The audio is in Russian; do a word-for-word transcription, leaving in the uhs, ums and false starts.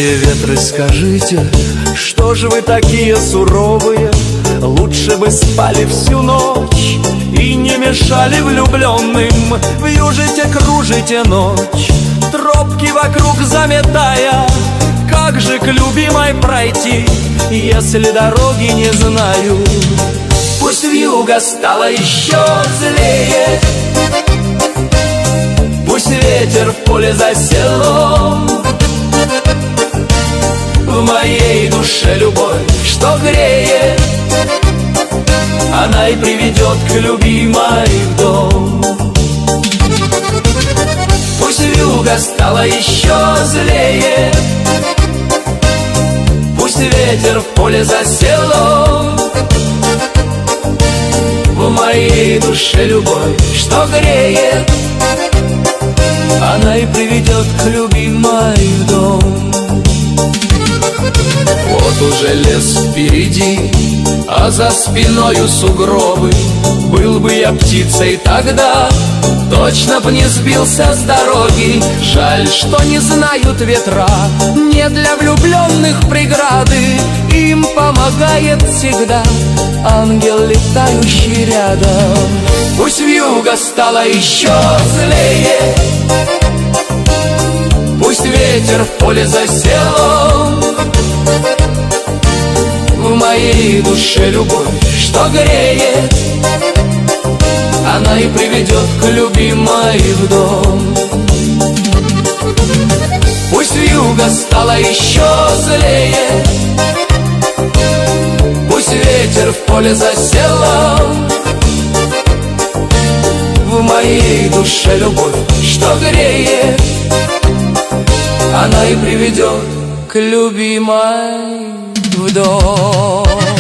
Злые ветры, скажите, что же вы такие суровые? Лучше бы спали всю ночь и не мешали влюбленным. Вьюжите, кружите ночь, тропки вокруг заметая. Как же к любимой пройти, если дороги не знаю? Пусть вьюга стала еще злее, пусть ветер в поле засел. В моей душе любовь, что греет, она и приведет к любимой в дом. Пусть вьюга стала еще злее, пусть ветер в поле засел. В моей душе любовь, что греет, она и приведет к любимой в дом. Вот уже лес впереди, а за спиною сугробы. Был бы я птицей тогда, точно б не сбился с дороги. Жаль, что не знают ветра, не для влюбленных преграды. Им помогает всегда ангел, летающий рядом. Пусть вьюга стала еще злее, пусть ветер в поле засел. В моей душе любовь, что греет, она и приведет к любимой в дом. Пусть вьюга стала еще злее, пусть ветер в поле засел. В моей душе любовь, что греет, она и приведет к любимой в дом.